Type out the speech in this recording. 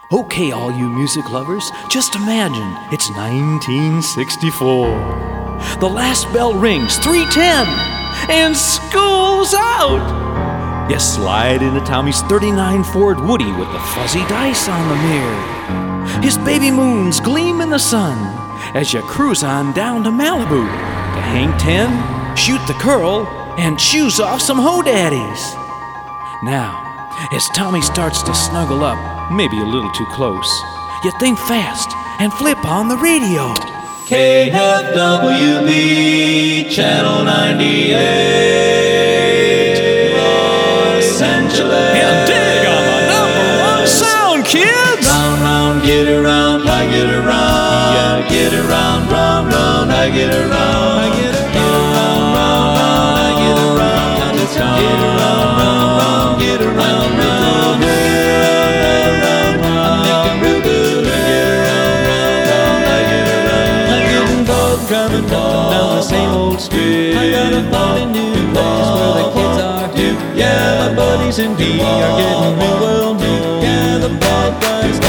Okay, all you music lovers, just imagine it's 1964. The last bell rings, 3:10, and school's out. You slide into Tommy's '39 Ford Woody with the fuzzy dice on the mirror. His baby moons gleam in the sun as you cruise on down to Malibu to hang 10, shoot the curl, and choose off some ho-daddies. Now, as Tommy starts to snuggle up, maybe a little too close, you think fast and flip on the radio. KFWB Channel 98 Los Angeles. And dig on the #1 sound, kids! Round, round, get around, I get around. Yeah, get around, round, round, I get around. I get around, round, round, I get around. Let's go. Get around, round, round, get around, round. Driving up and down the same old street. I gotta find a new place where the kids are hip. Yeah, my buddies and me are getting real well known. Yeah, the bad guys